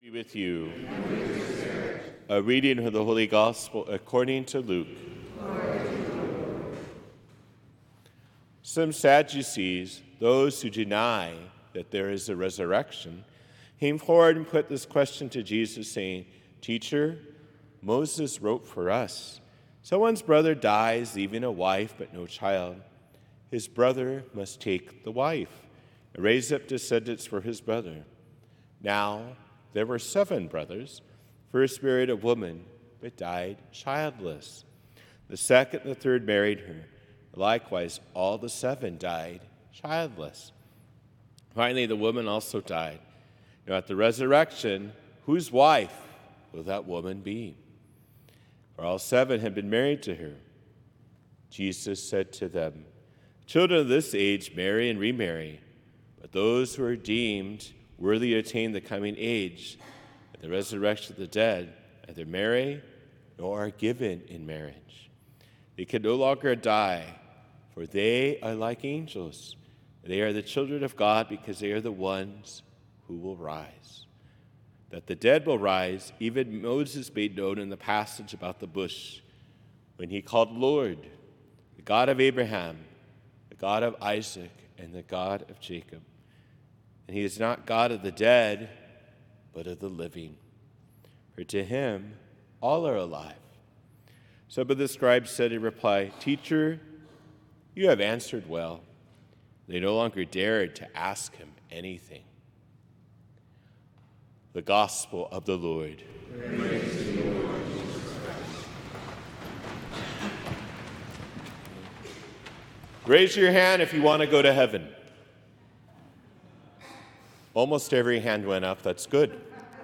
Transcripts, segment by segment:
Be with you. A reading of the Holy Gospel according to Luke. Some Sadducees, those who deny that there is a resurrection, came forward and put this question to Jesus, saying, "Teacher, Moses wrote for us, someone's brother dies, leaving a wife but no child. His brother must take the wife and raise up descendants for his brother. Now, there were 7 brothers. First married a woman, but died childless. The second and the third married her. Likewise, all the 7 died childless. Finally, the woman also died. Now, at the resurrection, whose wife will that woman be? For all 7 had been married to her." Jesus said to them, "Children of this age marry and remarry, but those who are deemed worthy to attain the coming age at the resurrection of the dead neither marry nor are given in marriage. They can no longer die, for they are like angels. They are the children of God because they are the ones who will rise. That the dead will rise, even Moses made known in the passage about the bush, when he called Lord, the God of Abraham, the God of Isaac, and the God of Jacob. And he is not God of the dead, but of the living. For to him all are alive." Some of the scribes said in reply, "Teacher, you have answered well." They no longer dared to ask him anything. The Gospel of the Lord. Praise to you, Lord Jesus Christ. Raise your hand if you want to go to heaven. Almost every hand went up. That's good.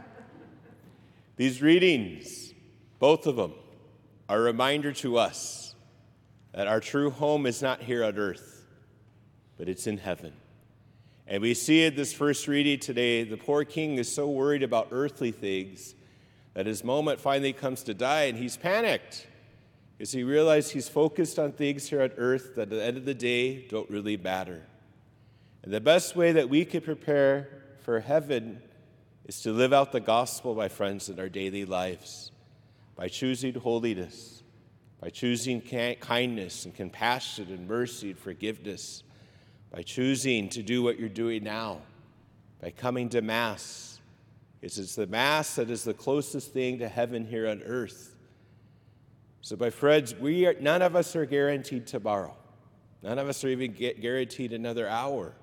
These readings, both of them, are a reminder to us that our true home is not here on earth, but it's in heaven. And we see in this first reading today, the poor king is so worried about earthly things that his moment finally comes to die, and he's panicked because he realized he's focused on things here on earth that at the end of the day don't really matter. And the best way that we could prepare for heaven is to live out the gospel, my friends, in our daily lives, by choosing holiness, by choosing kindness and compassion and mercy and forgiveness, by choosing to do what you're doing now, by coming to Mass. It's the Mass that is the closest thing to heaven here on earth. So, my friends, none of us are guaranteed tomorrow. None of us are even guaranteed another hour.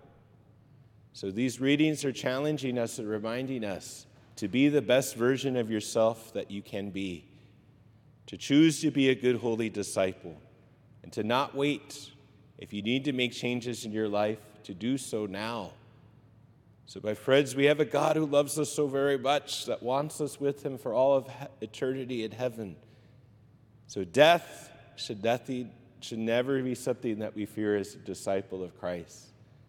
So these readings are challenging us and reminding us to be the best version of yourself that you can be, to choose to be a good, holy disciple, and to not wait. If you need to make changes in your life, to do so now. So, my friends, we have a God who loves us so very much that wants us with him for all of eternity in heaven. So death should never be something that we fear as a disciple of Christ.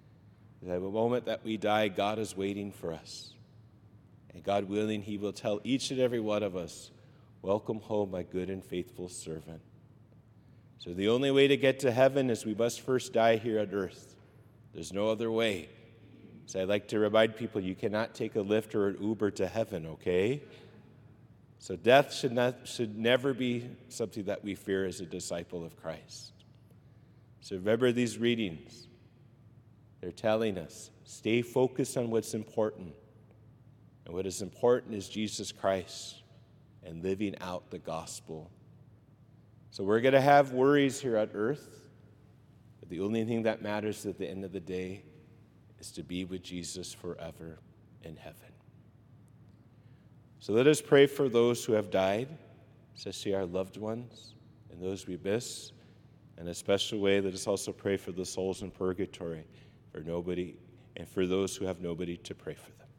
At the moment that we die, God is waiting for us. And God willing, he will tell each and every one of us, "Welcome home, my good and faithful servant." So the only way to get to heaven is we must first die here on earth. There's no other way. So I like to remind people, you cannot take a Lyft or an Uber to heaven, okay? So death should never be something that we fear as a disciple of Christ. So remember these readings. They're telling us, stay focused on what's important. And what is important is Jesus Christ and living out the gospel. So we're going to have worries here on earth, but the only thing that matters at the end of the day is to be with Jesus forever in heaven. So let us pray for those who have died, especially our loved ones and those we miss. In a special way, let us also pray for the souls in purgatory, for nobody, and for those who have nobody to pray for them.